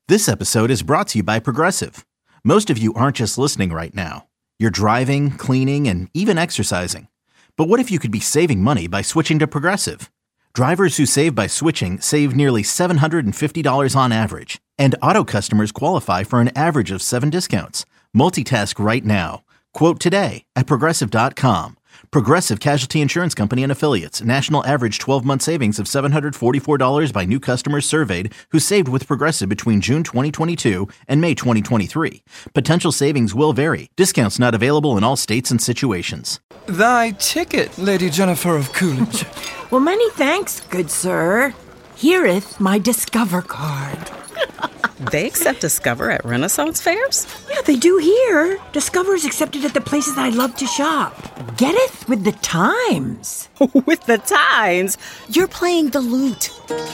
This episode is brought to you by Progressive. Most of you aren't just listening right now. You're driving, cleaning, and even exercising. But what if you could be saving money by switching to Progressive? Drivers who save by switching save nearly $750 on average. And auto customers qualify for an average of 7 discounts. Multitask right now. Quote today at Progressive.com. Progressive Casualty Insurance Company and Affiliates. National average 12-month savings of $744 by new customers surveyed who saved with Progressive between June 2022 and May 2023. Potential savings will vary. Discounts not available in all states and situations. Thy ticket, Lady Jennifer of Coolidge. Well, many thanks, good sir. Here'th my Discover card. They accept Discover at Renaissance fairs? Yeah, they do here. Discover is accepted at the places I love to shop. Getteth with the times. With the times? You're playing the lute.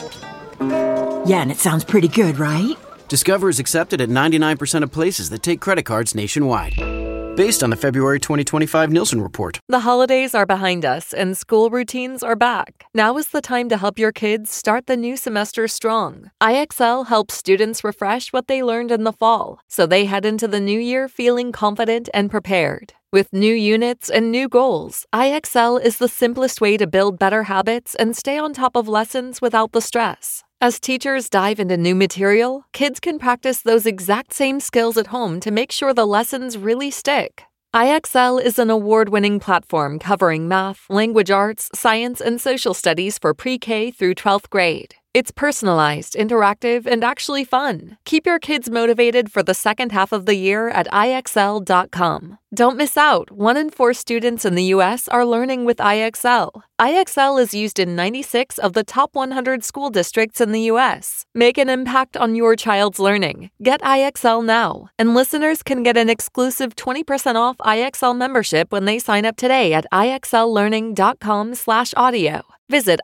Yeah, and it sounds pretty good, right? Discover is accepted at 99% of places that take credit cards nationwide. Based on the February 2025 Nielsen report. The holidays are behind us and school routines are back. Now is the time to help your kids start the new semester strong. IXL helps students refresh what they learned in the fall, so they head into the new year feeling confident and prepared. With new units and new goals, IXL is the simplest way to build better habits and stay on top of lessons without the stress. As teachers dive into new material, kids can practice those exact same skills at home to make sure the lessons really stick. IXL is an award-winning platform covering math, language arts, science, and social studies for pre-K through 12th grade. It's personalized, interactive, and actually fun. Keep your kids motivated for the second half of the year at IXL.com. Don't miss out. 1 in 4 students in the U.S. are learning with IXL. IXL is used in 96 of the top 100 school districts in the U.S. Make an impact on your child's learning. Get IXL now. And listeners can get an exclusive 20% off IXL membership when they sign up today at IXLlearning.com/audio. Visit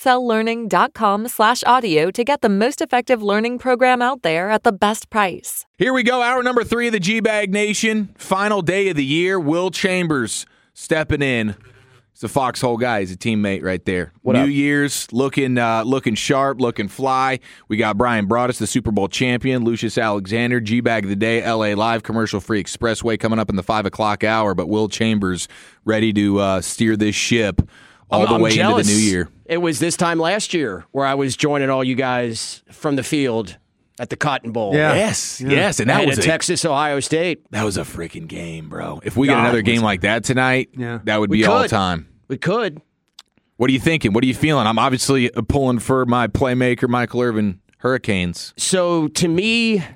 IXLlearning.com/audio to get the most effective learning program out there at the best price. Here we go, hour number 3 of the G-Bag Nation. Final day of the year. Will Chambers stepping in. He's a foxhole guy. He's a teammate right there. What New up? Year's, looking sharp, looking fly. We got Brian Broaddus, the Super Bowl champion. Lucius Alexander, G-Bag of the Day, LA Live, commercial-free expressway coming up in the 5 o'clock hour. But Will Chambers ready to steer this ship all the way jealous. into the new year. It was this time last year where I was joining all you guys from the field at the Cotton Bowl. Yeah. Yes, and that was Texas, Ohio State. That was a freaking game, bro. If we get another game like that tonight, that would be all time. We could. What are you thinking? What are you feeling? I'm obviously pulling for my playmaker, Michael Irvin Hurricanes. So to me,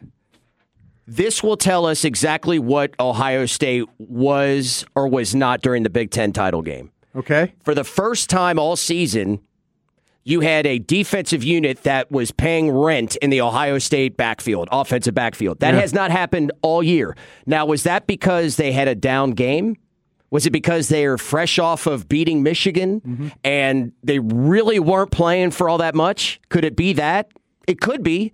this will tell us exactly what Ohio State was or was not during the Big Ten title game. Okay. For the first time all season, you had a defensive unit that was paying rent in the Ohio State backfield, offensive backfield. That has not happened all year. Now, was that because they had a down game? Was it because they are fresh off of beating Michigan and they really weren't playing for all that much? Could it be that? It could be.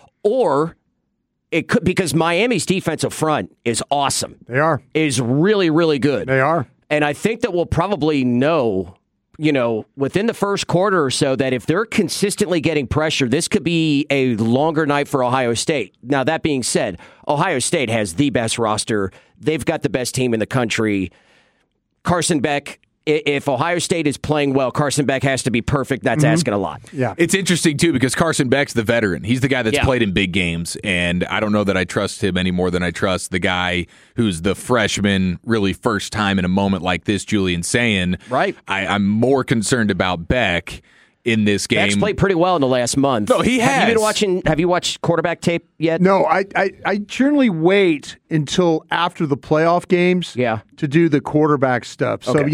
Or it could, because Miami's defensive front is awesome. They are. Is really, really good. They are. And I think that we'll probably know, within the first quarter or so, that if they're consistently getting pressure, this could be a longer night for Ohio State. Now, that being said, Ohio State has the best roster. They've got the best team in the country. Carson Beck, if Ohio State is playing well, Carson Beck has to be perfect. That's asking a lot. Yeah. It's interesting, too, because Carson Beck's the veteran. He's the guy that's played in big games, and I don't know that I trust him any more than I trust the guy who's the freshman, really first time in a moment like this, Julian Sayin. Right. I'm more concerned about Beck in this game. Beck's played pretty well in the last month. No, he has. Have you watched quarterback tape yet? No, I generally wait until after the playoff games to do the quarterback stuff. So,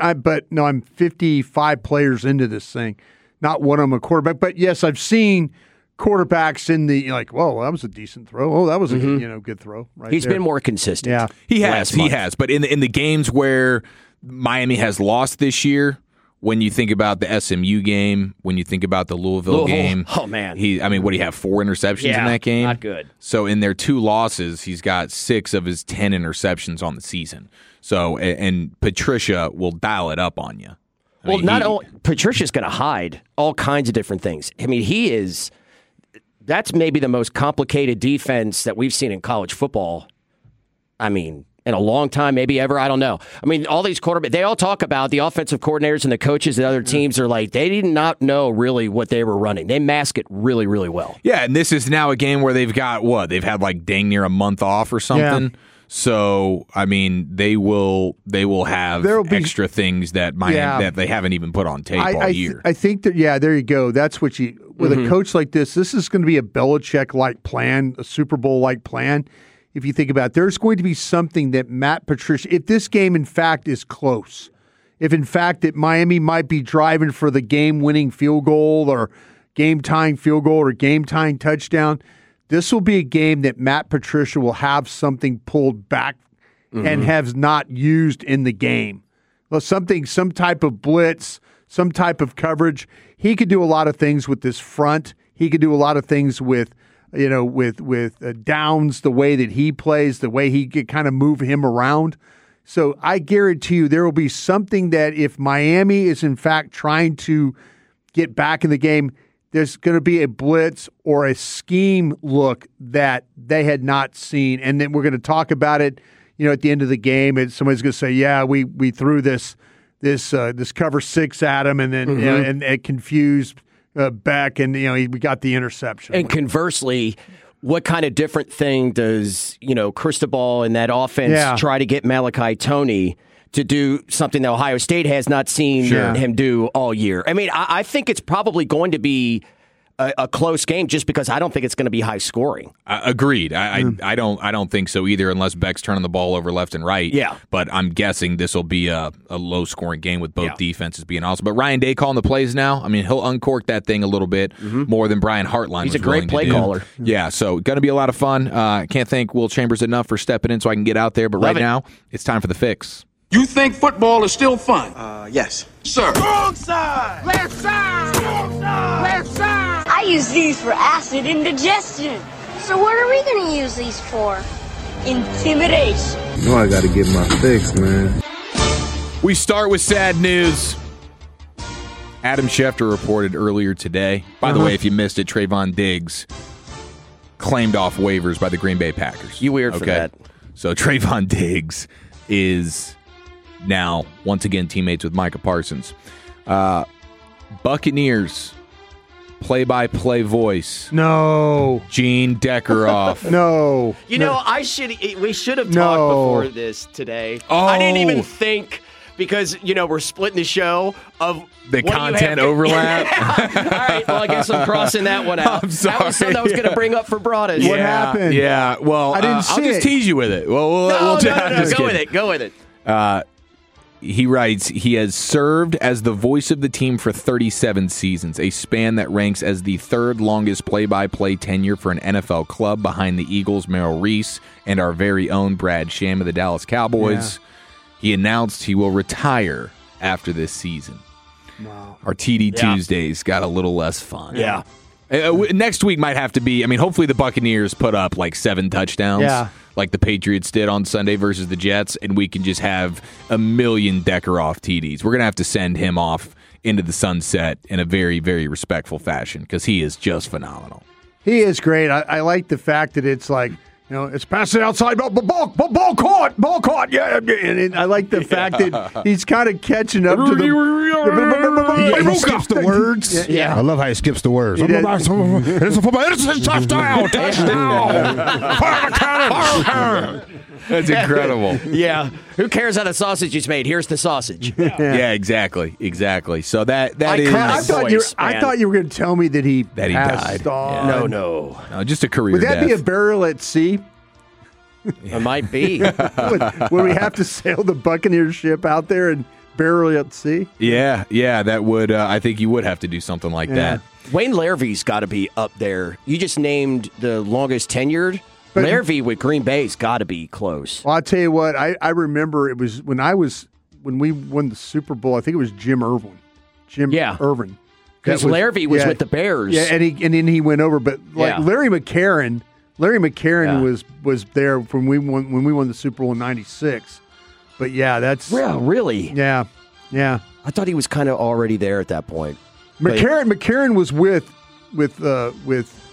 I'm 55 players into this thing. Not one of them a quarterback. But, yes, I've seen quarterbacks in the, whoa, that was a decent throw. Oh, that was a good throw. Right. He's been more consistent. Yeah. He has. But in the games where Miami has lost this year, when you think about the SMU game, when you think about the Louisville game, oh man, what do you have, 4 interceptions in that game? Not good. So in their 2 losses, he's got 6 of his 10 interceptions on the season. So and Patricia will dial it up on you. Patricia's going to hide all kinds of different things. I mean, he is that's maybe the most complicated defense that we've seen in college football. I mean, in a long time, maybe ever. I don't know. I mean, all these quarterbacks, they all talk about the offensive coordinators and the coaches at other teams are like, they did not know really what they were running. They mask it really, really well. Yeah, and this is now a game where they've got, they've had like dang near a month off or something. Yeah. So, I mean, they will have extra things that that they haven't even put on tape all year. I think that, there you go. That's what with a coach like this is going to be a Belichick-like plan, a Super Bowl-like plan. If you think about it, there's going to be something that Matt Patricia, if this game in fact is close, if in fact that Miami might be driving for the game-winning field goal or game-tying field goal or game-tying touchdown, this will be a game that Matt Patricia will have something pulled back and has not used in the game. Well, some type of blitz, some type of coverage. He could do a lot of things with this front. He could do a lot of things with Downs, the way that he plays, the way he could kind of move him around. So I guarantee you there will be something that if Miami is in fact trying to get back in the game, there's going to be a blitz or a scheme look that they had not seen. And then we're going to talk about it, at the end of the game. And somebody's going to say, we threw this cover 6 at him and then and it confused Beck, and we got the interception. And conversely, what kind of different thing does Cristobal and that offense try to get Malachi Toney to do something that Ohio State has not seen him do all year? I mean, I think it's probably going to be a close game just because I don't think it's going to be high scoring. Agreed. I don't think so either unless Beck's turning the ball over left and right. Yeah. But I'm guessing this will be a low scoring game with both defenses being awesome. But Ryan Day calling the plays now. I mean, he'll uncork that thing a little bit more than Brian Hartline. He's a great play caller. Yeah, so going to be a lot of fun. Can't thank Will Chambers enough for stepping in so I can get out there. But now it's time for the fix. You think football is still fun? Yes. Sir. Wrong side! Left side! Wrong side! Left side! I use these for acid indigestion. So what are we going to use these for? Intimidation. You know I got to get my fix, man. We start with sad news. Adam Schefter reported earlier today. By the way, if you missed it, Trayvon Diggs claimed off waivers by the Green Bay Packers. You weird for that. So Trayvon Diggs is now once again teammates with Micah Parsons. Buccaneers play-by-play voice. No. Gene Deckeroff. No. We should have talked before this today. Oh. I didn't even think because, we're splitting the show of the content overlap. All right, well, I guess I'm crossing that one out. I'm sorry. That was something I was going to bring up for Broadus. What happened? Yeah, well, I didn't see I'll just tease you with it. Well, no, go with it. He writes, he has served as the voice of the team for 37 seasons, a span that ranks as the third longest play-by-play tenure for an NFL club behind the Eagles' Merrill Reese and our very own Brad Sham of the Dallas Cowboys. Yeah. He announced he will retire after this season. Wow. Our TD Tuesdays got a little less fun. Yeah. Next week might have to be, hopefully the Buccaneers put up like 7 touchdowns like the Patriots did on Sunday versus the Jets, and we can just have a million Deckeroff TDs. We're going to have to send him off into the sunset in a very, very respectful fashion because he is just phenomenal. He is great. I like the fact that it's like, it's passing outside, ball caught, yeah. And I like the fact that he's kind of catching up to the... He skips the words. Yeah. I love how he skips the words. It's a football. It's a touchdown. That's incredible. Yeah. Who cares how the sausage is made? Here's the sausage. Yeah, exactly. So that is... I thought you were going to tell me that he died. On. No, just a career Would that death. be a burial at sea? It might be. would we have to sail the Buccaneers ship out there and bury it at sea? Yeah, that would. I think you would have to do something like that. Wayne Larravee's got to be up there. You just named the longest tenured. But Larravee with Green Bay's got to be close. Well, I'll tell you what. I remember it was when we won the Super Bowl. I think it was Jim Irvin. Irvin. Because Larravee was with the Bears. Yeah, and then he went over. But Larry McCarron was there when we won the Super Bowl in '96. But that's really yeah. I thought he was kind of already there at that point. McCarron was with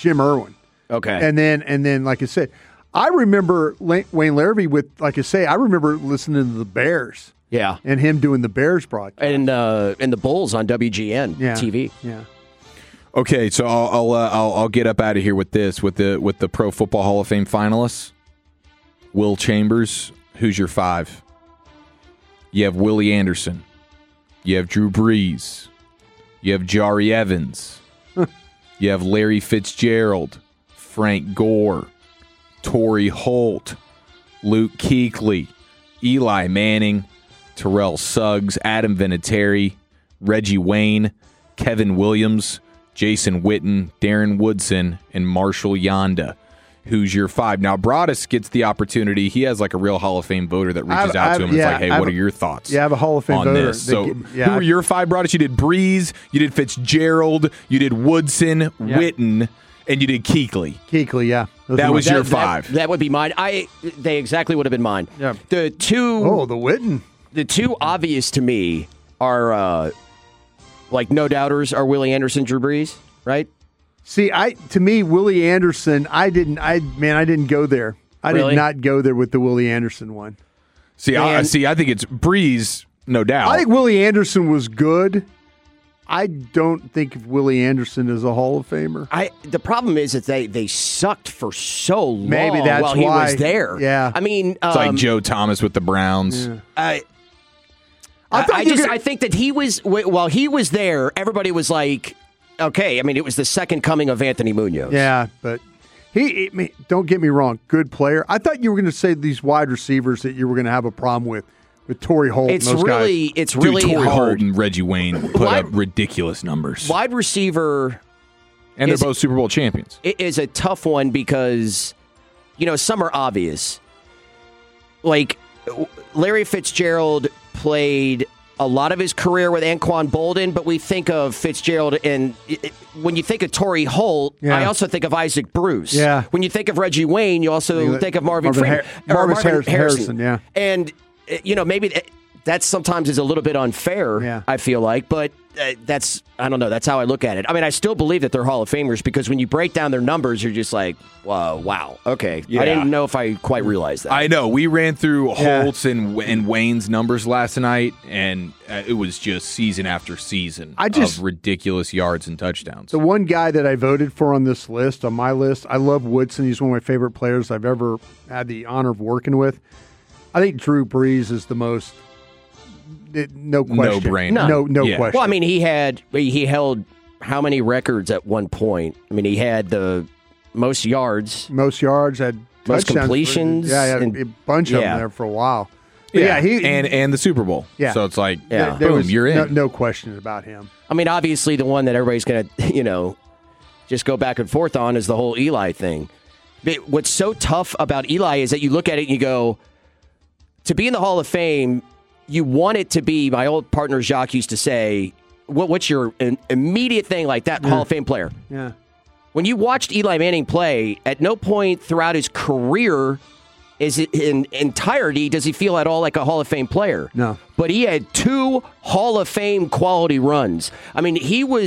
Jim Irwin. Okay. And then, like I said, I remember Wayne Larrivee with, like I say, I remember listening to the Bears. Yeah. And him doing the Bears broadcast. And the Bulls on WGN TV. Yeah. Okay, so I'll get up out of here with this with the Pro Football Hall of Fame finalists. Will Chambers, who's your 5? You have Willie Anderson. You have Drew Brees. You have Jari Evans. You have Larry Fitzgerald, Frank Gore, Torrey Holt, Luke Kuechly, Eli Manning, Terrell Suggs, Adam Vinatieri, Reggie Wayne, Kevin Williams, Jason Witten, Darren Woodson, and Marshall Yonda. Who's your 5? Now, Broadus gets the opportunity. He has like a real Hall of Fame voter that reaches out to him and is like, hey, what are your thoughts? Yeah, I have a Hall of Fame on voter. This? So, who are your 5, Broadus? You did Breeze, you did Fitzgerald, you did Woodson, Witten, and you did Kuechly. Kuechly, yeah. That was your 5. That would be mine. They exactly would have been mine. Yeah. The two. Oh, the Witten. The two obvious to me are like no doubters are Willie Anderson, Drew Brees, right? See, to me, Willie Anderson, I didn't go there. I did not go there with the Willie Anderson one. I think it's Brees, no doubt. I think Willie Anderson was good. I don't think of Willie Anderson as a Hall of Famer. The problem is that they sucked for so long. Maybe that's while why he was there. Yeah, I mean, it's like Joe Thomas with the Browns. Yeah. I think that he was while he was there, everybody was like, okay. I mean, it was the second coming of Anthony Munoz. Yeah, but don't get me wrong, good player. I thought you were going to say these wide receivers that you were going to have a problem with Torrey Holt. It's and those really guys. it's really Torrey hard. Holt and Reggie Wayne put up ridiculous numbers. Wide receiver, and they're both Super Bowl champions. It is a tough one because some are obvious. Like Larry Fitzgerald played a lot of his career with Anquan Bolden, but we think of Fitzgerald, and when you think of Torrey Holt, I also think of Isaac Bruce. Yeah. When you think of Reggie Wayne, you also think of Marvin Harrison. Yeah. And, maybe that sometimes is a little bit unfair, I feel like, but I don't know, that's how I look at it. I mean, I still believe that they're Hall of Famers because when you break down their numbers, you're just like, wow, okay. Yeah. I didn't know if I quite realized that. I know. We ran through Holt's and Wayne's numbers last night, and it was just season after season of ridiculous yards and touchdowns. The one guy that I voted for on this list, on my list, I love Woodson. He's one of my favorite players I've ever had the honor of working with. I think Drew Brees is the most... No question. No brainer. No question. Well, I mean, he held how many records at one point? I mean, he had the most yards. Had most completions. Yeah, he had a bunch of them there for a while. But and the Super Bowl. Yeah. So it's like, boom, you're in. No question about him. I mean, obviously, the one that everybody's going to, just go back and forth on is the whole Eli thing. But what's so tough about Eli is that you look at it and you go, to be in the Hall of Fame, you want it to be, my old partner Jacques used to say, what's your immediate thing like that Hall of Fame player? Yeah. When you watched Eli Manning play, at no point throughout his career is it in entirety does he feel at all like a Hall of Fame player. No. But he had 2 Hall of Fame quality runs. I mean,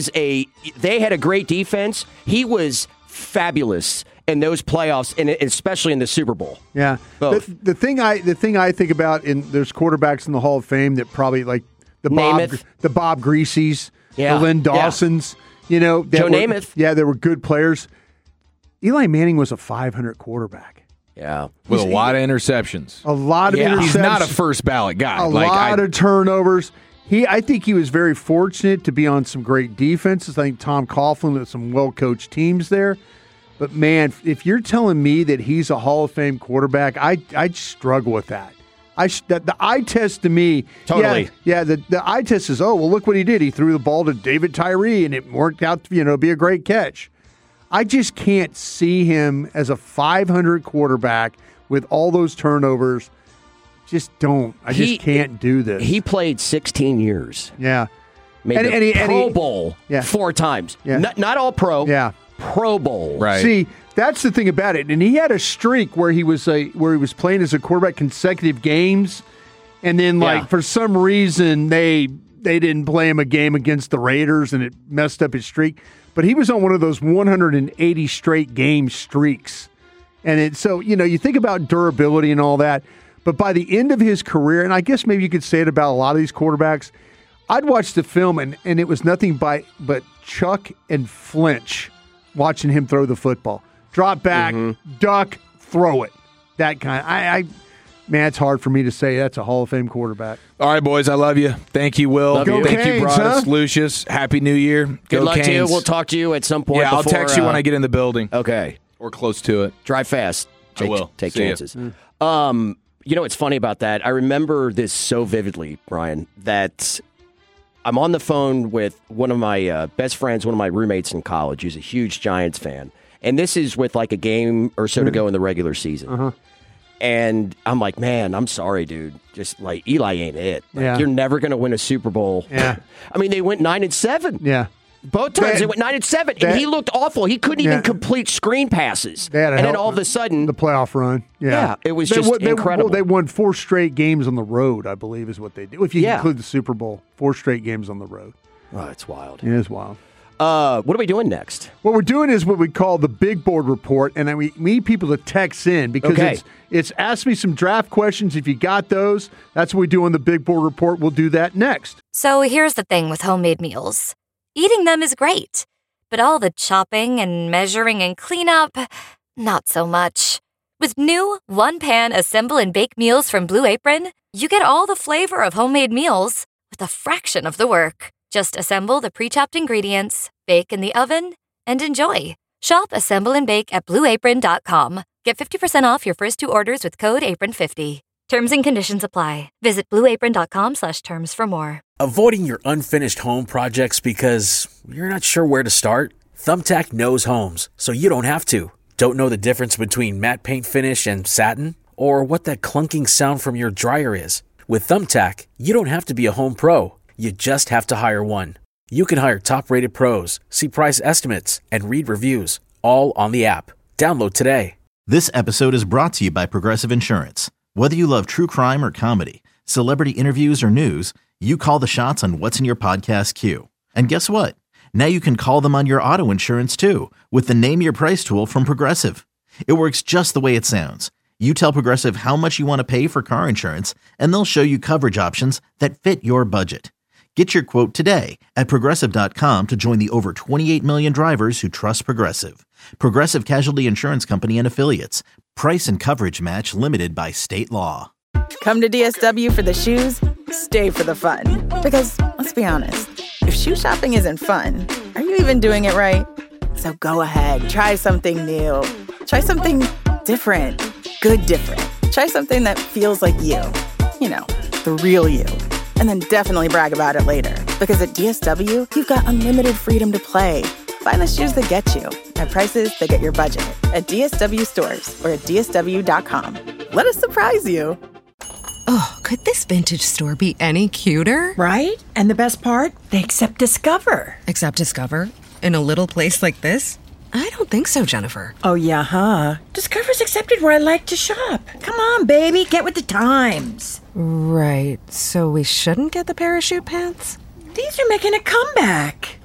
they had a great defense. He was fabulous in those playoffs, and especially in the Super Bowl. Yeah. The thing I think about, there's quarterbacks in the Hall of Fame that probably like the Bob Greaseys, the Lynn Dawsons, Joe Namath. Yeah, they were good players. Eli Manning was a 500 quarterback. Yeah. With a lot of interceptions. A lot of interceptions. He's not a first ballot guy. A lot of turnovers. I think he was very fortunate to be on some great defenses. I think Tom Coughlin had some well-coached teams there. But, man, if you're telling me that he's a Hall of Fame quarterback, I'd struggle with that. The eye test to me, totally. Yeah, the eye test is, look what he did. He threw the ball to David Tyree, and it worked out to be a great catch. I just can't see him as a 500 quarterback with all those turnovers. Just don't. I just can't do this. He played 16 years. Yeah. Made the Pro Bowl 4 times. Yeah. Not all pro. Yeah. Pro Bowl. Right. See, that's the thing about it. And he had a streak where he was playing as a quarterback consecutive games, and then for some reason they they didn't play him a game against the Raiders and it messed up his streak. But he was on one of those 180 straight game streaks. And so, you think about durability and all that. But by the end of his career, and I guess maybe you could say it about a lot of these quarterbacks, I'd watch the film and it was nothing but chuck and flinch watching him throw the football. Drop back, duck, throw it. That kind. Man, it's hard for me to say that's a Hall of Fame quarterback. All right, boys, I love you. Thank you, Will. Go Thank Canes, you, Broadus, Lucius. Happy New Year. Good luck to you. We'll talk to you at some point. Yeah, I'll text you when I get in the building. Okay. Or close to it. Drive fast. I will. Take See chances. What's funny about that? I remember this so vividly, Brian, that I'm on the phone with one of my best friends, one of my roommates in college, who's a huge Giants fan. And this is with like a game or so to go in the regular season. And I'm like, man, I'm sorry, dude. Just like Eli ain't it. Like, you're never going to win a Super Bowl. Yeah. I mean, they went 9-7. Yeah. Both times they went 9-7, and he looked awful. He couldn't even complete screen passes. And then all of a sudden, the playoff run. Yeah, it was just incredible. They won 4 straight games on the road, I believe, is what they did. If you include the Super Bowl, 4 straight games on the road. Oh, it's wild. It is wild. What are we doing next? What we're doing is what we call the Big Board Report, and we need people to text in because it's ask me some draft questions. If you got those, that's what we do on the Big Board Report. We'll do that next. So here's the thing with homemade meals. Eating them is great, but all the chopping and measuring and cleanup, not so much. With new one-pan assemble and bake meals from Blue Apron, you get all the flavor of homemade meals with a fraction of the work. Just assemble the pre-chopped ingredients, bake in the oven, and enjoy. Shop Assemble and Bake at BlueApron.com. Get 50% off your first 2 orders with code APRON50. Terms and conditions apply. Visit BlueApron.com/terms for more. Avoiding your unfinished home projects because you're not sure where to start? Thumbtack knows homes, so you don't have to. Don't know the difference between matte paint finish and satin? Or what that clunking sound from your dryer is? With Thumbtack, you don't have to be a home pro. You just have to hire one. You can hire top-rated pros, see price estimates, and read reviews, all on the app. Download today. This episode is brought to you by Progressive Insurance. Whether you love true crime or comedy, celebrity interviews or news, you call the shots on what's in your podcast queue. And guess what? Now you can call them on your auto insurance too with the Name Your Price tool from Progressive. It works just the way it sounds. You tell Progressive how much you want to pay for car insurance, and they'll show you coverage options that fit your budget. Get your quote today at Progressive.com to join the over 28 million drivers who trust Progressive. Progressive Casualty Insurance Company and Affiliates. Price and coverage match limited by state law. Come to DSW for the shoes, stay for the fun. Because, let's be honest, if shoe shopping isn't fun, are you even doing it right? So go ahead, try something new. Try something different. Good different. Try something that feels like you. You know, the real you. And then definitely brag about it later. Because at DSW, you've got unlimited freedom to play. Find the shoes that get you at prices that get your budget at DSW stores or at DSW.com. Let us surprise you. Oh, could this vintage store be any cuter? Right? And the best part? They accept Discover. Accept Discover? In a little place like this? I don't think so, Jennifer. Oh, yeah, huh? Discover's accepted where I like to shop. Come on, baby, get with the times. Right, so we shouldn't get the parachute pants? These are making a comeback.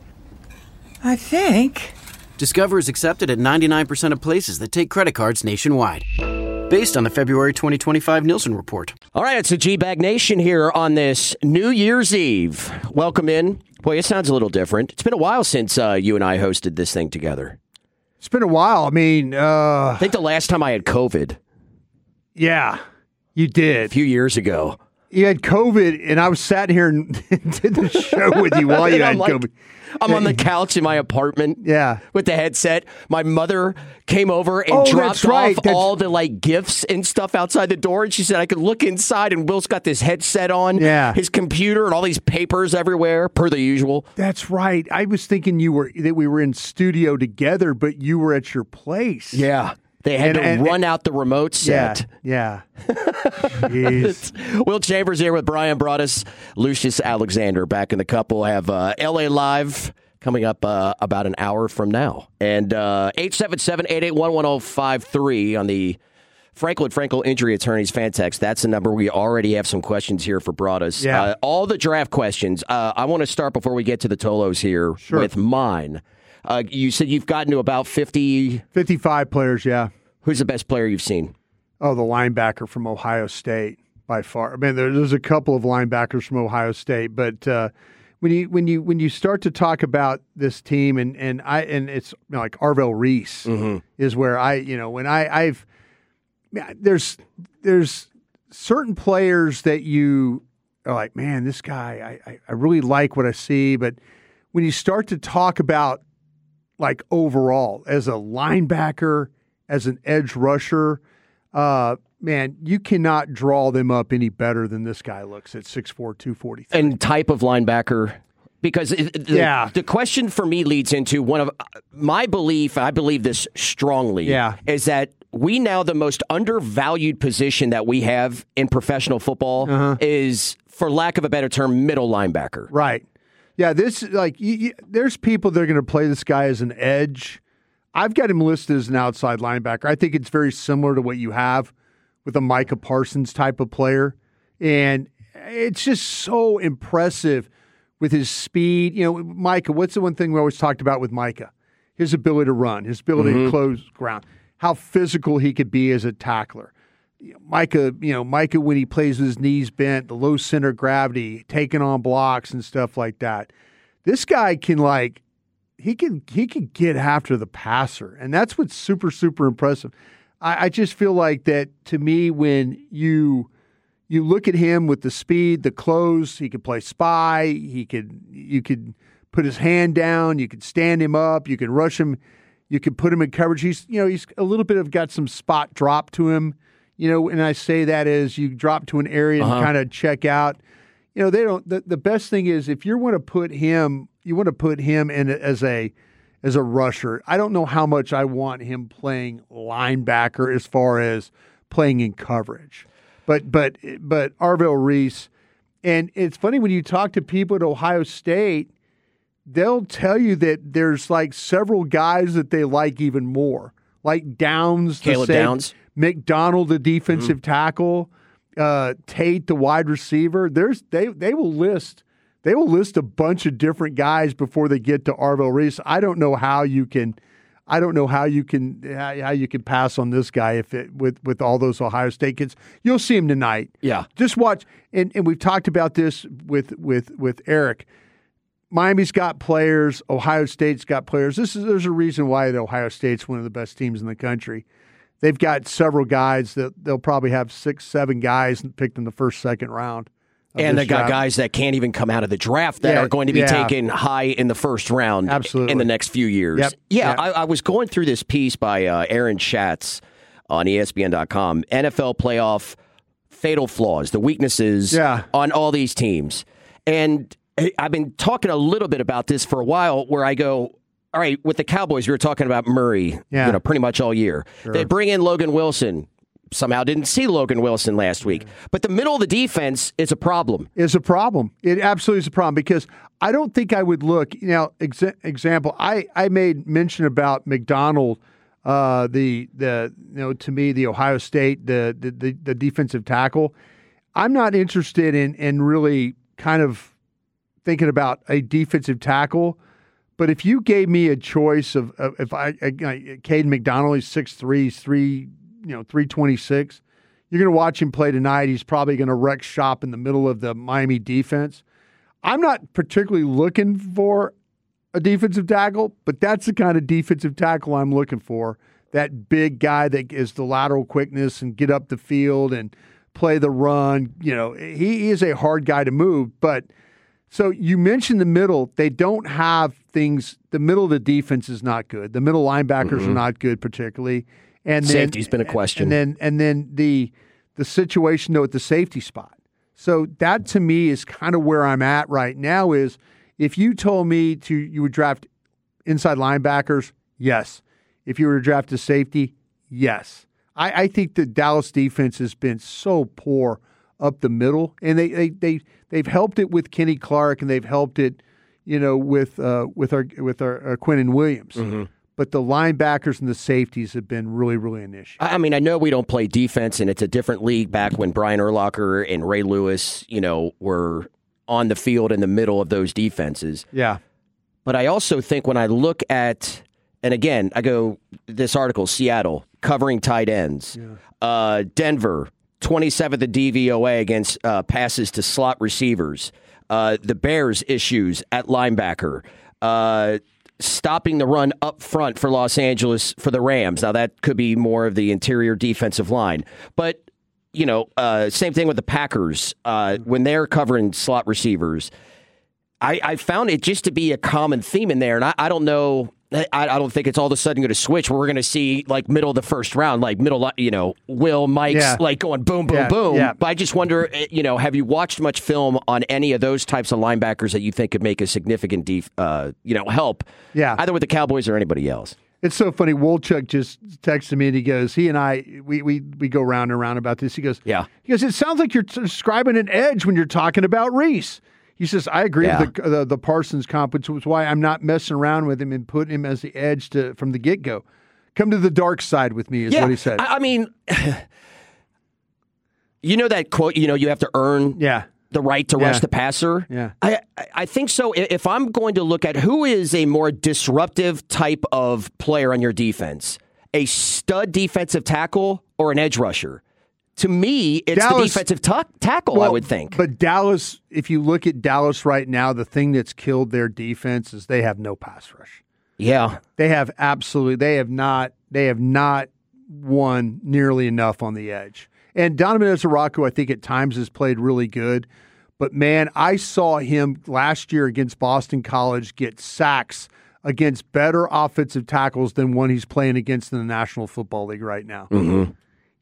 I think. Discover is accepted at 99% of places that take credit cards nationwide. Based on the February 2025 Nielsen report. All right, it's the G-Bag Nation here on this New Year's Eve. Welcome in. Boy, it sounds a little different. It's been a while since you and I hosted this thing together. It's been a while. I mean, I think the last time I had COVID. Yeah, you did. A few years ago. You had COVID, and I was sat here and did the show with you while you had COVID. I'm on the couch in my apartment with the headset. My mother came over and dropped off all the gifts and stuff outside the door, and she said I could look inside, and Will's got this headset on, his computer, and all these papers everywhere, per the usual. That's right. I was thinking that we were in studio together, but you were at your place. Yeah. They had to run out the remote set. Yeah. Will Chambers here with Brian Broadus, Lucius Alexander. Back in the cup, we'll have LA Live coming up about an hour from now. And 877-881-1053 on the Frankel at Frankel Injury Attorneys Fantex. That's the number. We already have some questions here for Broadus. Yeah. All the draft questions. I want to start before we get to the Tolos here with mine. You said you've gotten to about 55 players, yeah. Who's the best player you've seen? Oh, the linebacker from Ohio State by far. I mean, there's a couple of linebackers from Ohio State, but when you start to talk about this team and it's like Arvell Reese is where there's certain players that you are like, man, this guy, I really like what I see, but when you start to talk about like overall as a linebacker, as an edge rusher, man, you cannot draw them up any better than this guy looks at 6'4", 243. And type of linebacker? Because the question for me leads into one of my belief, I believe this strongly, is that we now the most undervalued position that we have in professional football is, for lack of a better term, middle linebacker. Right. Yeah, this there's people that are going to play this guy as an edge. I've got him listed as an outside linebacker. I think it's very similar to what you have with a Micah Parsons type of player. And it's just so impressive with his speed. You know, Micah, what's the one thing we always talked about with Micah? His ability to run, his ability to close ground, how physical he could be as a tackler. Micah, when he plays with his knees bent, the low center of gravity, taking on blocks and stuff like that. This guy can he can get after the passer, and that's what's super, super impressive. I just feel like that, to me, when you look at him with the speed, the close, he could play spy, you could put his hand down, you could stand him up, you can rush him, you could put him in coverage. He's a little bit of got some spot drop to him. And I say that as you drop to an area and kind of check out. They don't. The best thing is if you want to put him, in as a rusher. I don't know how much I want him playing linebacker as far as playing in coverage, but Arvell Reese, and it's funny when you talk to people at Ohio State, they'll tell you that there's like several guys that they like even more, like Downs, Caleb Downs. McDonald, the defensive tackle, Tate, the wide receiver. They will list a bunch of different guys before they get to Arvell Reese. I don't know how you can pass on this guy with all those Ohio State kids. You'll see him tonight. Yeah, just watch. And we've talked about this with Eric. Miami's got players. Ohio State's got players. There's a reason why Ohio State's one of the best teams in the country. They've got several guys that they'll probably have 6-7 guys picked in the first, second round. And they got guys that can't even come out of the draft that are going to be taken high in the first round in the next few years. Yep. I was going through this piece by Aaron Schatz on ESPN.com, NFL playoff fatal flaws, the weaknesses on all these teams. And I've been talking a little bit about this for a while where I go, all right, with the Cowboys, we were talking about Murray pretty much all year. Sure. They bring in Logan Wilson. Somehow didn't see Logan Wilson last week. But the middle of the defense is a problem. It's a problem. It absolutely is a problem because I don't think I would look. Example, I made mention about McDonald, to me, the Ohio State, the defensive tackle. I'm not interested in really kind of thinking about a defensive tackle. But if you gave me a choice of Caden McDonald, he's 6'3", he's 326. You're going to watch him play tonight. He's probably going to wreck shop in the middle of the Miami defense. I'm not particularly looking for a defensive tackle, but that's the kind of defensive tackle I'm looking for. That big guy that is the lateral quickness and get up the field and play the run. He is a hard guy to move, but so you mentioned the middle. They don't have things. The middle of the defense is not good. The middle linebackers are not good particularly. And safety's been a question. And then the situation though at the safety spot. So that to me is kind of where I'm at right now. Is if you told me you would draft inside linebackers, yes. If you were to draft a safety, yes. I think the Dallas defense has been so poor up the middle, and they've helped it with Kenny Clark, and they've helped it, with our Quinnen Williams. but the linebackers and the safeties have been really, really an issue. I mean, I know we don't play defense, and it's a different league back when Brian Urlacher and Ray Lewis, were on the field in the middle of those defenses. Yeah. But I also think when I look at, and again, I go, this article, Seattle, covering tight ends. Yeah. Denver, 27th in DVOA against passes to slot receivers. The Bears' issues at linebacker. Stopping the run up front for Los Angeles for the Rams. Now, that could be more of the interior defensive line. But, same thing with the Packers. When they're covering slot receivers, I found it just to be a common theme in there. And I don't know. I don't think it's all of a sudden going to switch where we're going to see like middle of the first round, like Will Mike's like going boom, boom, boom. Yeah. But I just wonder, have you watched much film on any of those types of linebackers that you think could make a significant help? Yeah. Either with the Cowboys or anybody else. It's so funny. Wolchuk just texted me and he goes, he and I, we go round and round about this. He goes, it sounds like you're describing an edge when you're talking about Reese. He says, I agree with the Parsons comp, which was why I'm not messing around with him and putting him as the edge from the get-go. Come to the dark side with me is what he said. I mean, that quote, you have to earn the right to rush the passer? Yeah. I think so. If I'm going to look at who is a more disruptive type of player on your defense, a stud defensive tackle or an edge rusher? To me, it's Dallas, the defensive tackle, I would think. But Dallas, if you look at Dallas right now, the thing that's killed their defense is they have no pass rush. Yeah. They have not won nearly enough on the edge. And Donovan Ezeraku, I think at times has played really good. But, man, I saw him last year against Boston College get sacks against better offensive tackles than one he's playing against in the National Football League right now. Mm-hmm.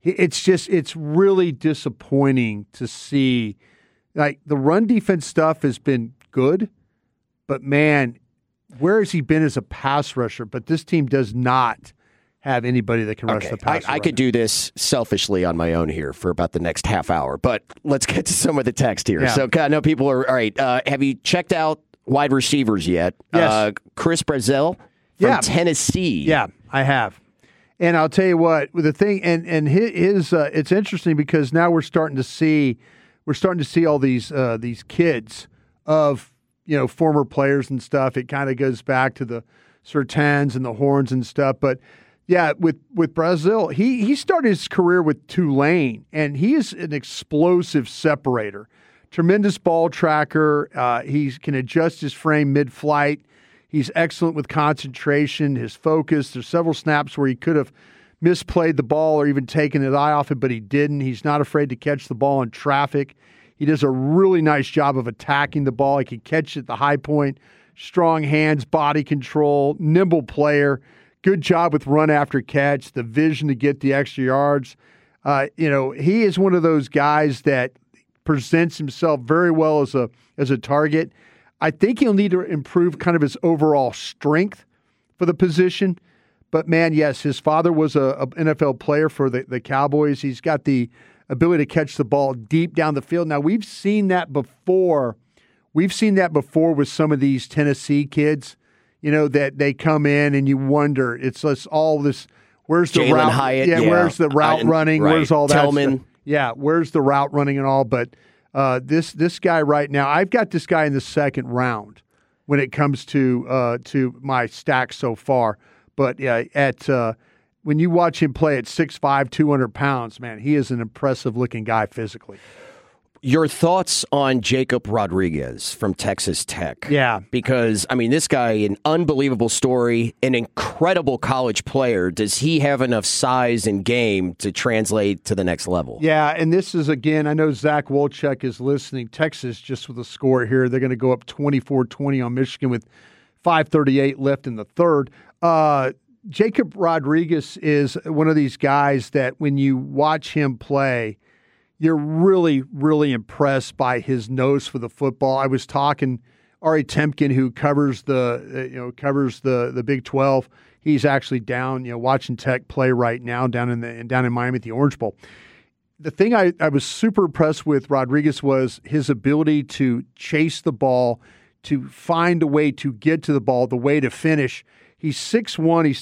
It's really disappointing to see. Like, the run defense stuff has been good, but, man, where has he been as a pass rusher? But this team does not have anybody that can rush the passer. I could do this selfishly on my own here for about the next half hour, but let's get to some of the text here. Yeah. So I know people are, all right, have you checked out wide receivers yet? Yes. Chris Brazzell from Tennessee. Yeah, I have. And I'll tell you what, with the thing, and his it's interesting because now we're starting to see all these kids of former players and stuff. It kind of goes back to the Surtains and the Horns and stuff. But yeah, with Brazzell, he started his career with Tulane, and he is an explosive separator, tremendous ball tracker. He can adjust his frame mid-flight. He's excellent with concentration, his focus. There's several snaps where he could have misplayed the ball or even taken his eye off it, but he didn't. He's not afraid to catch the ball in traffic. He does a really nice job of attacking the ball. He can catch it at the high point. Strong hands, body control, nimble player. Good job with run after catch, the vision to get the extra yards. He is one of those guys that presents himself very well as a target. I think he'll need to improve kind of his overall strength for the position. But, man, yes, his father was a NFL player for the Cowboys. He's got the ability to catch the ball deep down the field. Now, we've seen that before. We've seen that before with some of these Tennessee kids, that they come in and you wonder, it's all this, where's the Jalen route? Hyatt, where's the route running? Right. Where's all that Tillman. stuff? Yeah, where's the route running and all? But this guy right now, I've got this guy in the second round when it comes to my stack so far. But when you watch him play at 6'5", 200 pounds, man, he is an impressive-looking guy physically. Your thoughts on Jacob Rodriguez from Texas Tech? Yeah. Because, this guy, an unbelievable story, an incredible college player. Does he have enough size and game to translate to the next level? Yeah, and this is, again, I know Zach Wolchuk is listening. Texas, just with a score here, they're going to go up 24-20 on Michigan with 5:38 left in the third. Jacob Rodriguez is one of these guys that when you watch him play, you're really, really impressed by his nose for the football. I was talking Ari Temkin, who covers the Big 12. He's actually down, watching Tech play right now down in Miami at the Orange Bowl. The thing I was super impressed with Rodriguez was his ability to chase the ball, to find a way to get to the ball, the way to finish. He's 6'1", he's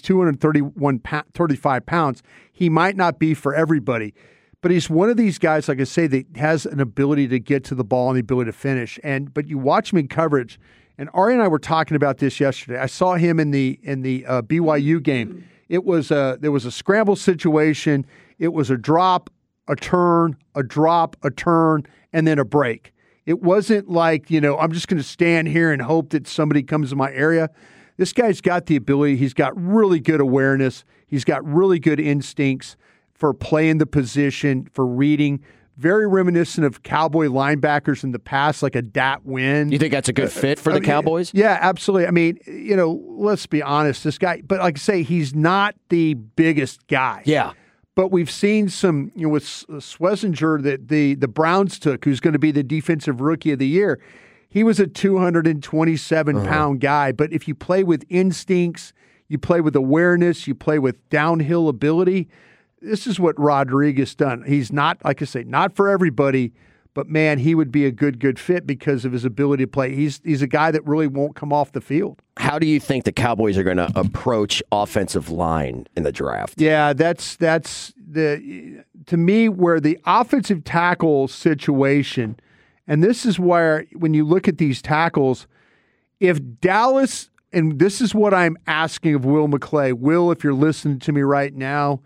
35 pounds. He might not be for everybody, but he's one of these guys, like I say, that has an ability to get to the ball and the ability to finish. But you watch him in coverage, and Ari and I were talking about this yesterday. I saw him in the BYU game. There was a scramble situation. It was a drop, a turn, a drop, a turn, and then a break. It wasn't like, I'm just going to stand here and hope that somebody comes in my area. This guy's got the ability. He's got really good awareness. He's got really good instincts for playing the position, for reading. Very reminiscent of Cowboy linebackers in the past, like a Dat Wynn. You think that's a good fit for the Cowboys? Yeah, absolutely. I mean, let's be honest. This guy, but like I say, he's not the biggest guy. Yeah. But we've seen some, with Schlesinger that the Browns took, who's going to be the defensive rookie of the year. He was a 227-pound guy. But if you play with instincts, you play with awareness, you play with downhill ability, this is what Rodriguez done. He's not, like I say, not for everybody, but man, he would be a good fit because of his ability to play. He's a guy that really won't come off the field. How do you think the Cowboys are going to approach offensive line in the draft? Yeah, that's to me where the offensive tackle situation, and this is where when you look at these tackles, if Dallas, and this is what I'm asking of Will McClay. Will, if you're listening to me right now,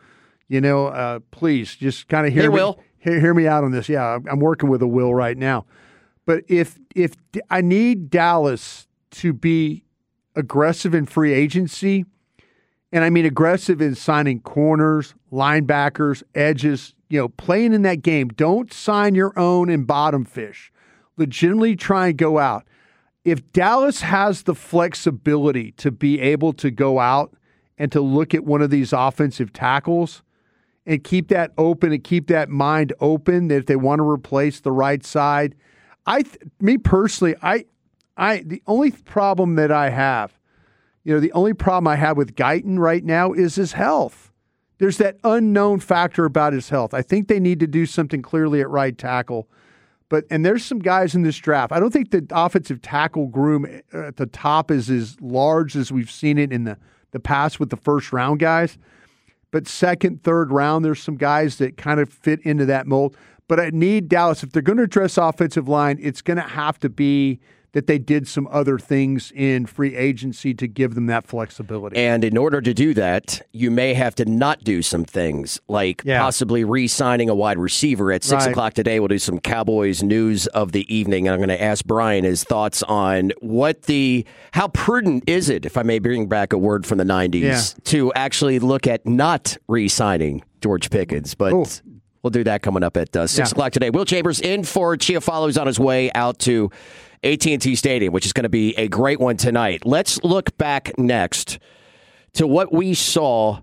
please just kind of hear me out on this. Yeah, I'm working with a Will right now. But if I need Dallas to be aggressive in free agency, and I mean aggressive in signing corners, linebackers, edges, playing in that game. Don't sign your own and bottom fish. Legitimately try and go out. If Dallas has the flexibility to be able to go out and to look at one of these offensive tackles and keep that open and keep that mind open, that if they want to replace the right side, me personally, the only problem that I have, the only problem I have with Guyton right now is his health. There's that unknown factor about his health. I think they need to do something clearly at right tackle. And there's some guys in this draft. I don't think the offensive tackle groom at the top is as large as we've seen it in the past with the first round guys. But second, third round, there's some guys that kind of fit into that mold. But I need Dallas, if they're going to address offensive line, it's going to have to be that they did some other things in free agency to give them that flexibility. And in order to do that, you may have to not do some things, like possibly re-signing a wide receiver. At 6 o'clock today, we'll do some Cowboys news of the evening, and I'm going to ask Brian his thoughts on how prudent is it, if I may bring back a word from the 90s, to actually look at not re-signing George Pickens. But we'll do that coming up at 6 o'clock today. Will Chambers in for Chiafalo's on his way out to AT&T Stadium, which is going to be a great one tonight. Let's look back next to what we saw,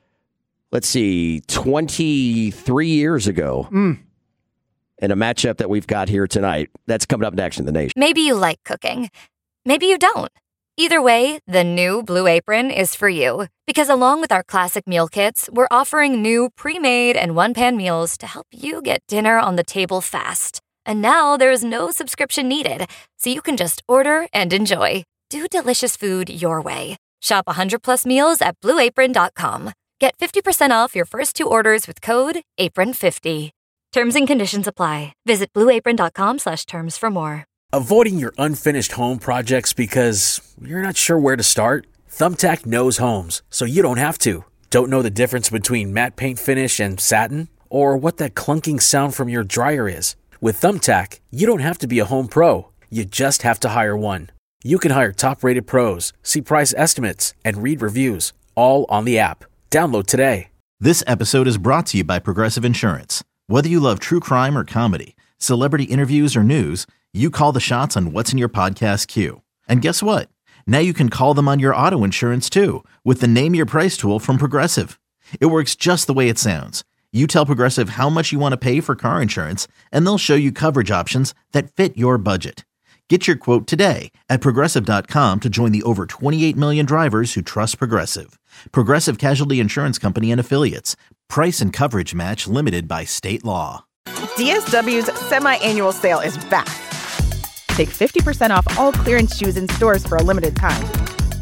23 years ago in a matchup that we've got here tonight. That's coming up next in The Nation. Maybe you like cooking. Maybe you don't. Either way, the new Blue Apron is for you. Because along with our classic meal kits, we're offering new pre-made and one-pan meals to help you get dinner on the table fast. And now there's no subscription needed, so you can just order and enjoy. Do delicious food your way. Shop 100+ meals at BlueApron.com. Get 50% off your first 2 orders with code APRON50. Terms and conditions apply. Visit BlueApron.com/terms for more. Avoiding your unfinished home projects because you're not sure where to start? Thumbtack knows homes, so you don't have to. Don't know the difference between matte paint finish and satin? Or what that clunking sound from your dryer is? With Thumbtack, you don't have to be a home pro. You just have to hire one. You can hire top-rated pros, see price estimates, and read reviews, all on the app. Download today. This episode is brought to you by Progressive Insurance. Whether you love true crime or comedy, celebrity interviews or news, you call the shots on what's in your podcast queue. And guess what? Now you can call them on your auto insurance too with the Name Your Price tool from Progressive. It works just the way it sounds. You tell Progressive how much you want to pay for car insurance, and they'll show you coverage options that fit your budget. Get your quote today at Progressive.com to join the over 28 million drivers who trust Progressive. Progressive Casualty Insurance Company and Affiliates. Price and coverage match limited by state law. DSW's semi-annual sale is back. Take 50% off all clearance shoes in stores for a limited time.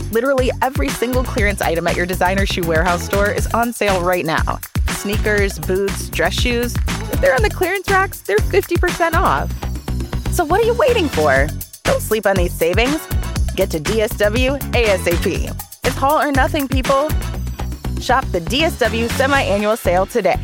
Literally every single clearance item at your designer shoe warehouse store is on sale right now. Sneakers, boots, dress shoes. If they're on the clearance racks, they're 50% off. So what are you waiting for? Don't sleep on these savings. Get to DSW ASAP. It's all or nothing, people. Shop the DSW semi-annual sale today.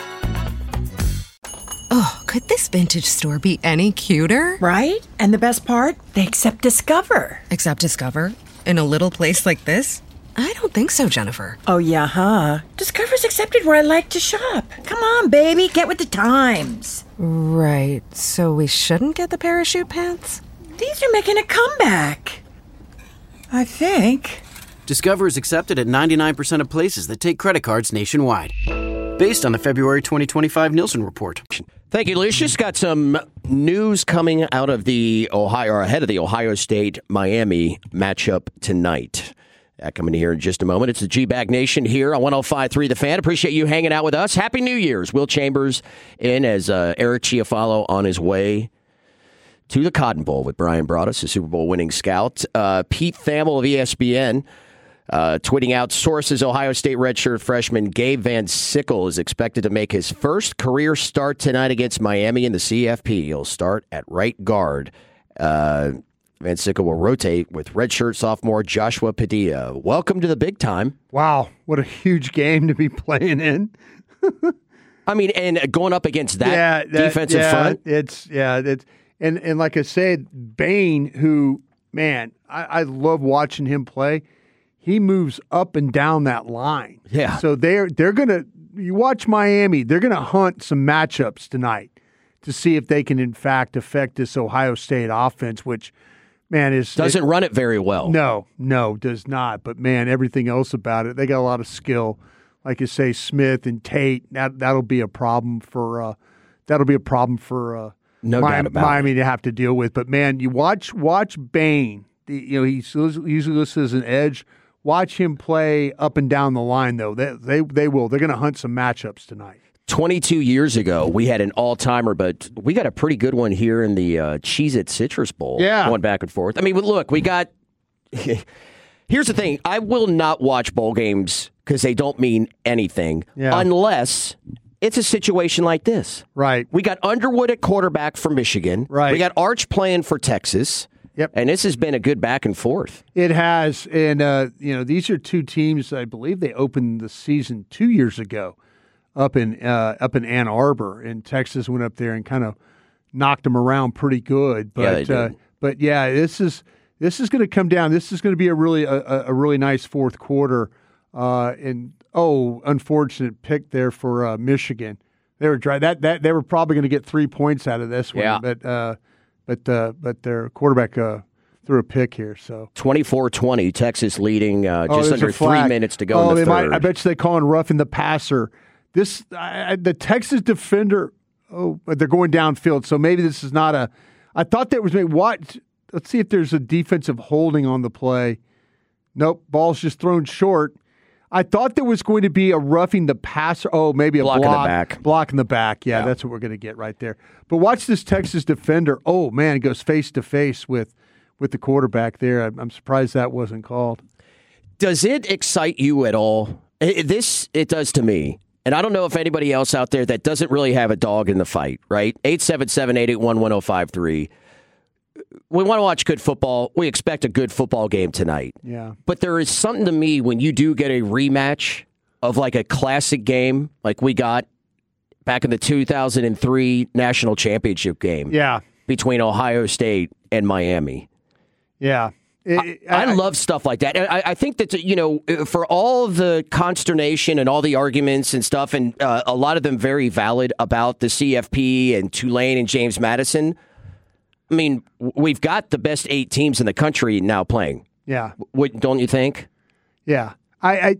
Oh, could this vintage store be any cuter? Right? And the best part? They accept Discover. Accept Discover? In a little place like this? I don't think so, Jennifer. Oh, yeah, huh? Discover's accepted where I like to shop. Come on, baby, get with the times. Right, so we shouldn't get the parachute pants? These are making a comeback. I think. Discover is accepted at 99% of places that take credit cards nationwide. Based on the February 2025 Nielsen report. Thank you, Lucius. Got some news coming out of ahead of the Ohio State-Miami matchup tonight. That coming here in just a moment. It's the G-Bag Nation here on 105.3 The Fan. Appreciate you hanging out with us. Happy New Year's. Will Chambers in as Eric Chiafalo on his way to the Cotton Bowl with Brian Broaddus, the Super Bowl winning scout. Pete Thamel of ESPN tweeting out sources: Ohio State redshirt freshman Gabe Van Sickle is expected to make his first career start tonight against Miami in the CFP. He'll start at right guard. Van Sickle will rotate with redshirt sophomore Joshua Padilla. Welcome to the big time. Wow, what a huge game to be playing in. I mean, and going up against that defensive front. And like I said, Bain, who, man, I love watching him play. He moves up and down that line. Yeah. So they're gonna, you watch Miami, they're gonna hunt some matchups tonight to see if they can in fact affect this Ohio State offense, which, man, doesn't run it very well. No, does not. But man, everything else about it, they got a lot of skill. Like you say, Smith and Tate, that'll be a problem for no doubt about Miami to have to deal with. But man, you watch Bain. He's usually listed as an edge. Watch him play up and down the line, though. They will. They're going to hunt some matchups tonight. 22 years ago, we had an all-timer, but we got a pretty good one here in the Cheez-It Citrus Bowl. Yeah. Going back and forth. I mean, look, we got... Here's the thing. I will not watch bowl games because they don't mean anything unless it's a situation like this. Right. We got Underwood at quarterback for Michigan. Right. We got Arch playing for Texas. Yep. And this has been a good back and forth. It has. And, these are two teams, I believe they opened the season 2 years ago up in Ann Arbor. And Texas went up there and kind of knocked them around pretty good. But, they did. But this is going to come down. This is going to be a really nice fourth quarter. Unfortunate pick there for Michigan. They were dry. They were probably going to get 3 points out of this one. Yeah. But their quarterback threw a pick here. So 24-20, Texas leading just under 3 minutes to go in the third. I bet you they call it roughing the passer. The Texas defender. They're going downfield. So maybe this is not a. I thought that was maybe what. Let's see if there's a defensive holding on the play. Nope, ball's just thrown short. I thought there was going to be a roughing the passer. Oh, maybe a block in the back. Block in the back. Yeah, that's what we're going to get right there. But watch this Texas defender. Oh, man, it goes face to face with the quarterback there. I'm surprised that wasn't called. Does it excite you at all? It does to me. And I don't know if anybody else out there that doesn't really have a dog in the fight, right? 877-881-1053. We want to watch good football. We expect a good football game tonight. Yeah. But there is something to me when you do get a rematch of like a classic game like we got back in the 2003 national championship game. Yeah. Between Ohio State and Miami. Yeah. I love stuff like that. I think that, for all of the consternation and all the arguments and stuff, and a lot of them very valid about the CFP and Tulane and James Madison, I mean, we've got the best 8 teams in the country now playing. Yeah. Don't you think? Yeah. I'm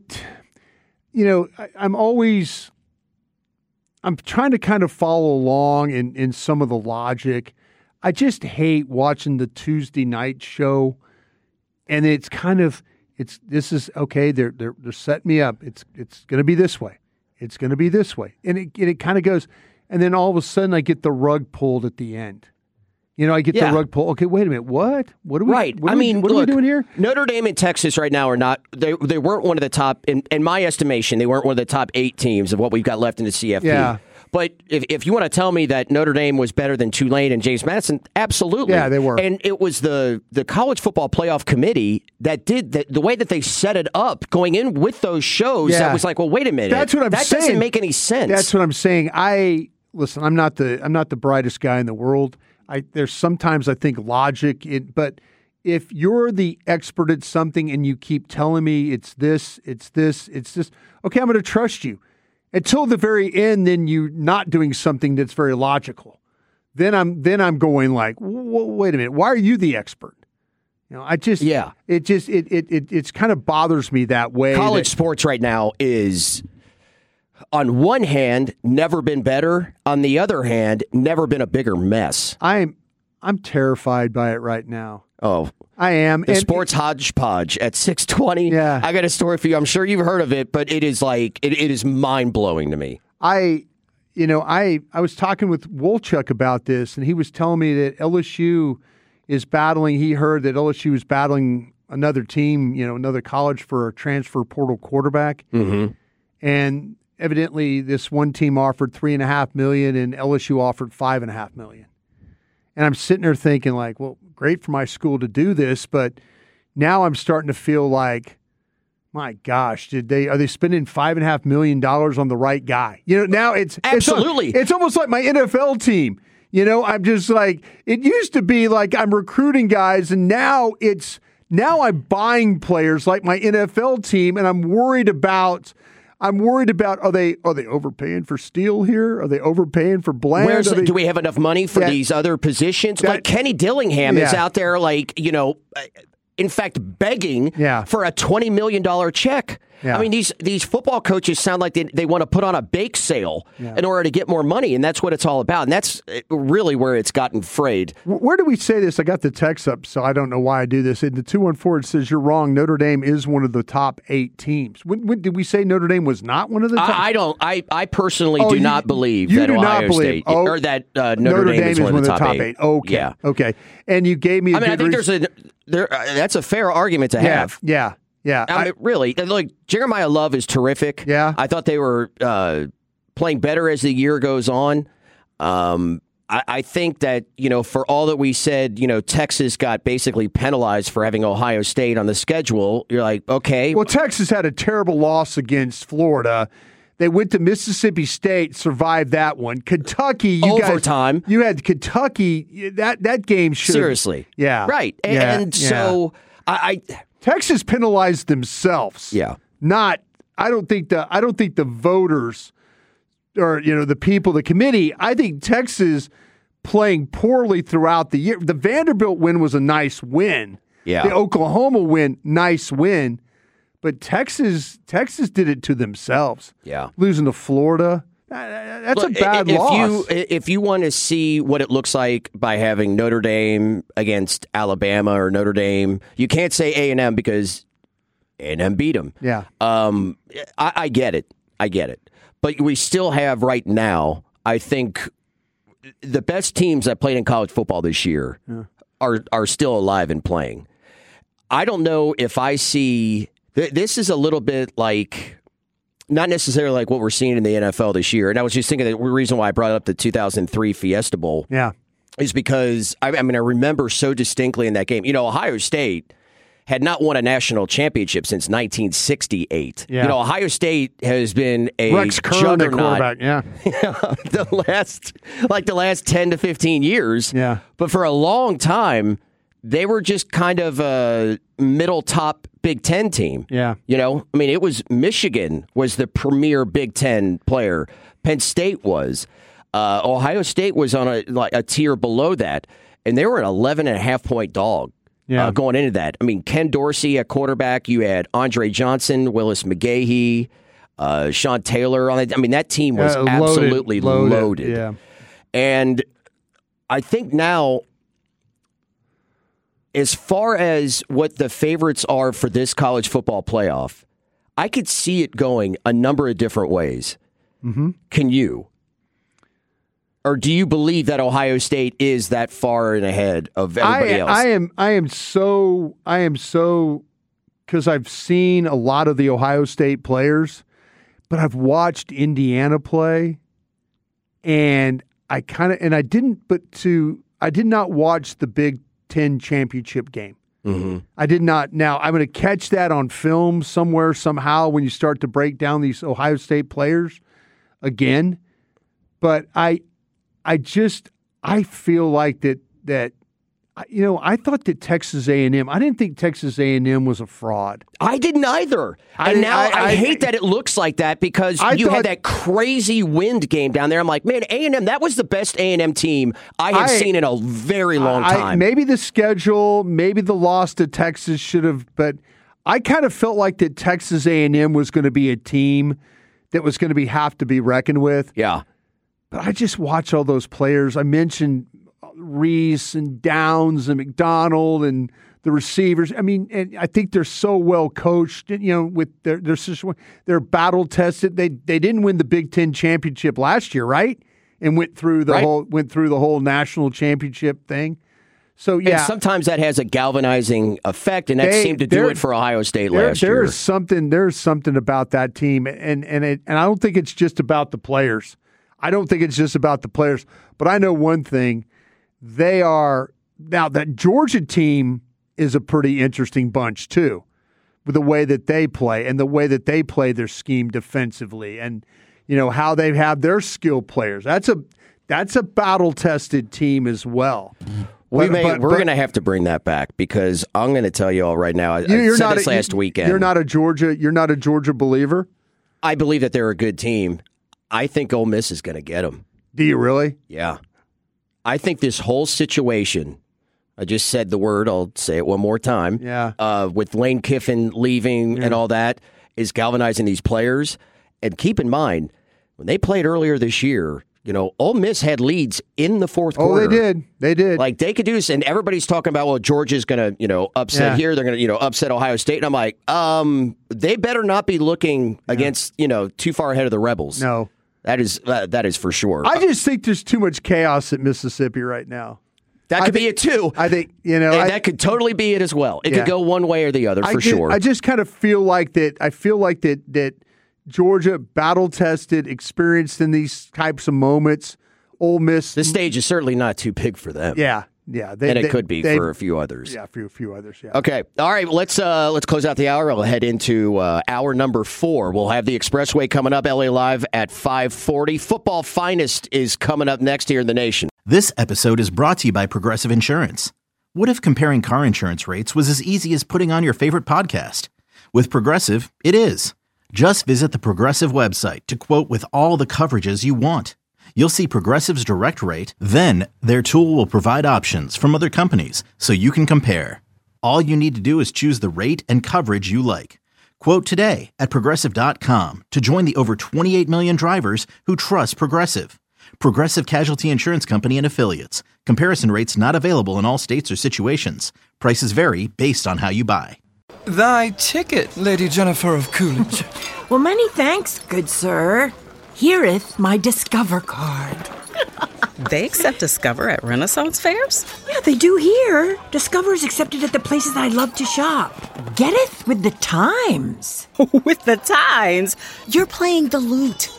trying to kind of follow along in some of the logic. I just hate watching the Tuesday night show. And it's kind of, this is okay. They're setting me up. It's going to be this way. It's going to be this way. And it kind of goes, and then all of a sudden I get the rug pulled at the end. I get the rug pull. Okay, wait a minute. What? What are we? Right. What are we doing here? Notre Dame and Texas right now are not. They weren't one of the top. In my estimation, they weren't one of the top 8 teams of what we've got left in the CFP. Yeah. But if you want to tell me that Notre Dame was better than Tulane and James Madison, absolutely. Yeah, they were. And it was the college football playoff committee that did the way that they set it up going in with those shows. Yeah. That was like, well, wait a minute. That's what I'm saying. That doesn't make any sense. That's what I'm saying. Listen, I'm not the brightest guy in the world. There's sometimes I think logic, but if you're the expert at something and you keep telling me it's this, okay, I'm going to trust you. Until the very end, then you're not doing something that's very logical. Then I'm going like, wait a minute, why are you the expert? It kind of bothers me that way. College sports right now is, on one hand, never been better. On the other hand, never been a bigger mess. I'm terrified by it right now. Oh, I am. The sports hodgepodge at 6:20. Yeah. I got a story for you. I'm sure you've heard of it, but it is like it is mind blowing to me. I was talking with Wolchuk about this, and he was telling me that LSU is battling. He heard that LSU is battling another team, another college for a transfer portal quarterback, and evidently this one team offered $3.5 million, and LSU offered $5.5 million. And I'm sitting there thinking, like, well, great for my school to do this, but now I'm starting to feel like, my gosh, are they spending $5.5 million on the right guy? Now it's absolutely. It's almost like my NFL team. I'm just like, it used to be like I'm recruiting guys, and now I'm buying players like my NFL team, and I'm worried about. Are they overpaying for Steele here? Are they overpaying for Bland? Do we have enough money for these other positions? Like Kenny Dillingham is out there, in fact, begging for a $20 million check. Yeah. I mean, these football coaches sound like they want to put on a bake sale in order to get more money, and that's what it's all about. And that's really where it's gotten frayed. Where do we say this? I got the text up, so I don't know why I do this. In the 214, it says you're wrong. Notre Dame is one of the top 8 teams. When did we say Notre Dame was not one of the top? I personally do not believe that Ohio State or that Notre Dame is one of the top 8. Okay. Yeah. Okay. And you gave me. I think that's a fair argument to have. Yeah. Yeah, I mean, really, look, Jeremiah Love is terrific. Yeah. I thought they were playing better as the year goes on. I think that, for all that we said, Texas got basically penalized for having Ohio State on the schedule. You're like, okay. Well, Texas had a terrible loss against Florida. They went to Mississippi State, survived that one. Kentucky, overtime. You had Kentucky. That game should seriously. Yeah. Right. And so I Texas penalized themselves. Yeah. I don't think the voters or the people, the committee, I think Texas playing poorly throughout the year. The Vanderbilt win was a nice win. Yeah. The Oklahoma win, nice win. But Texas did it to themselves. Yeah. Losing to Florida. That's a bad loss. If you want to see what it looks like by having Notre Dame against Alabama or Notre Dame, you can't say A&M because A&M beat them. Yeah. I get it. But we still have right now, I think, the best teams that played in college football this year are still alive and playing. I don't know if I see... This is a little bit like... Not necessarily like what we're seeing in the NFL this year. And I was just thinking the reason why I brought up the 2003 Fiesta Bowl is because, I remember so distinctly in that game, Ohio State had not won a national championship since 1968. Yeah. Ohio State has been a Rex Kern juggernaut. Quarterback, yeah. the last 10 to 15 years. Yeah. But for a long time, they were just kind of a middle top Big Ten team. Yeah. It was Michigan was the premier Big Ten player. Penn State was. Ohio State was on a tier below that, and they were an 11.5-point dog going into that. Ken Dorsey at quarterback. You had Andre Johnson, Willis McGahee, Sean Taylor. That team was absolutely loaded. Yeah. And I think now, as far as what the favorites are for this college football playoff, I could see it going a number of different ways. Mm-hmm. Can you? Or do you believe that Ohio State is that far and ahead of everybody else? I am so because I've seen a lot of the Ohio State players, but I've watched Indiana play, and I did not watch the Big Ten championship game. Mm-hmm. I did not. Now, I'm going to catch that on film somewhere, somehow, when you start to break down these Ohio State players again. But I feel like that I thought that Texas A&M, I didn't think Texas A&M was a fraud. I didn't either. And now I hate that it looks like that because you had that crazy wind game down there. I'm like, man, A&M, that was the best A&M team I have seen in a very long time. Maybe the schedule, maybe the loss to Texas should have, but I kind of felt like that Texas A&M was going to be a team that was going to have to be reckoned with. Yeah. But I just watch all those players. I mentioned Reese and Downs and McDonald and the receivers. I mean, and I think they're so well coached. With they're battle tested. They didn't win the Big Ten championship last year, right? And went through the whole national championship thing. So yeah, and sometimes that has a galvanizing effect, and that seemed to do it for Ohio State last year. There's something about that team, and I don't think it's just about the players. But I know one thing. Now that Georgia team is a pretty interesting bunch too, with the way that they play and the way that they play their scheme defensively, and how they have their skill players. That's a battle tested team as well. We're going to have to bring that back because I'm going to tell you all right now. I said this last weekend. You're not a Georgia believer? I believe that they're a good team. I think Ole Miss is going to get them. Do you really? Yeah. I think this whole situation, I just said the word, I'll say it one more time. Yeah. With Lane Kiffin leaving and all that, is galvanizing these players. And keep in mind, when they played earlier this year, Ole Miss had leads in the fourth quarter. Oh, they did. Like, they could do this, and everybody's talking about, well, Georgia's going to, upset here. They're going to, upset Ohio State. And I'm like, they better not be looking against, too far ahead of the Rebels. No. That is for sure. I just think there's too much chaos at Mississippi right now. That could be it too. I think that could totally be it as well. It could go one way or the other for sure. I just kind of feel like that. I feel like that Georgia, battle tested, experienced in these types of moments. Ole Miss. The stage is certainly not too big for them. Yeah. It could be for a few others. Yeah, for a few others. Yeah. Okay. All right. Let's close out the hour. I'll head into hour number 4. We'll have the Expressway coming up. LA Live at 5:40. Football Finest is coming up next here in the nation. This episode is brought to you by Progressive Insurance. What if comparing car insurance rates was as easy as putting on your favorite podcast? With Progressive, it is. Just visit the Progressive website to quote with all the coverages you want. You'll see Progressive's direct rate, then their tool will provide options from other companies so you can compare. All you need to do is choose the rate and coverage you like. Quote today at Progressive.com to join the over 28 million drivers who trust Progressive. Progressive Casualty Insurance Company and Affiliates. Comparison rates not available in all states or situations. Prices vary based on how you buy. Thy ticket, Lady Jennifer of Coolidge. Well, many thanks, good sir. Hereeth my Discover card. They accept Discover at Renaissance fairs? Yeah, they do here. Discover is accepted at the places I love to shop. Getteth with the times. With the times? You're playing the lute.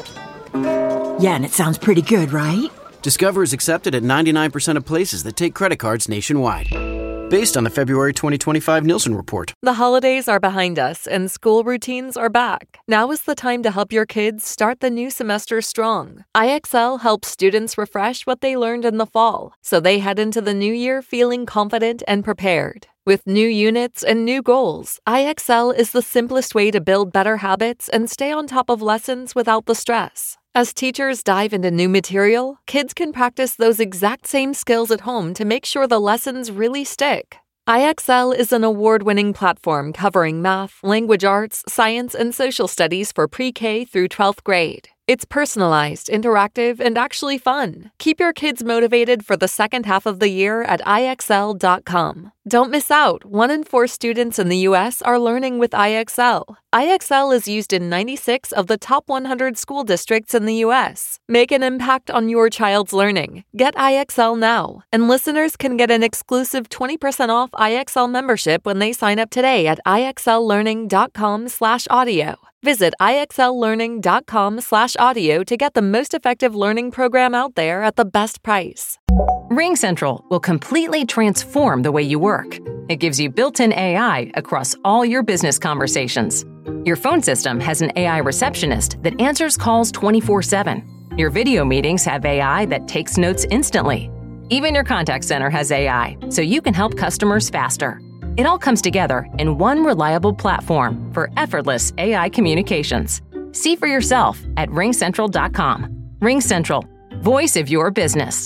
Yeah, and it sounds pretty good, right? Discover is accepted at 99% of places that take credit cards nationwide. Based on the February 2025 Nielsen report. The holidays are behind us and school routines are back. Now is the time to help your kids start the new semester strong. IXL helps students refresh what they learned in the fall, so they head into the new year feeling confident and prepared. With new units and new goals, IXL is the simplest way to build better habits and stay on top of lessons without the stress. As teachers dive into new material, kids can practice those exact same skills at home to make sure the lessons really stick. IXL is an award-winning platform covering math, language arts, science, and social studies for pre-K through 12th grade. It's personalized, interactive, and actually fun. Keep your kids motivated for the second half of the year at IXL.com. Don't miss out. 1 in 4 students in the U.S. are learning with IXL. IXL is used in 96 of the top 100 school districts in the U.S. Make an impact on your child's learning. Get IXL now. And listeners can get an exclusive 20% off IXL membership when they sign up today at IXLlearning.com/audio. Visit IXLlearning.com/audio to get the most effective learning program out there at the best price. RingCentral will completely transform the way you work. It gives you built-in AI across all your business conversations. Your phone system has an AI receptionist that answers calls 24/7. Your video meetings have AI that takes notes instantly. Even your contact center has AI, so you can help customers faster. It all comes together in one reliable platform for effortless AI communications. See for yourself at RingCentral.com. RingCentral, voice of your business.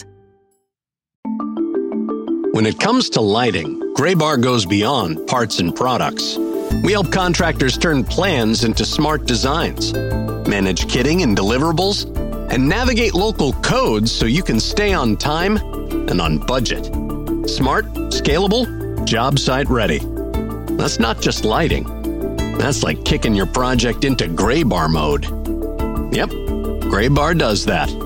When it comes to lighting, Graybar goes beyond parts and products. We help contractors turn plans into smart designs, manage kitting and deliverables, and navigate local codes so you can stay on time and on budget. Smart, scalable, job site ready. That's not just lighting. That's like kicking your project into Graybar mode. Yep, Graybar does that.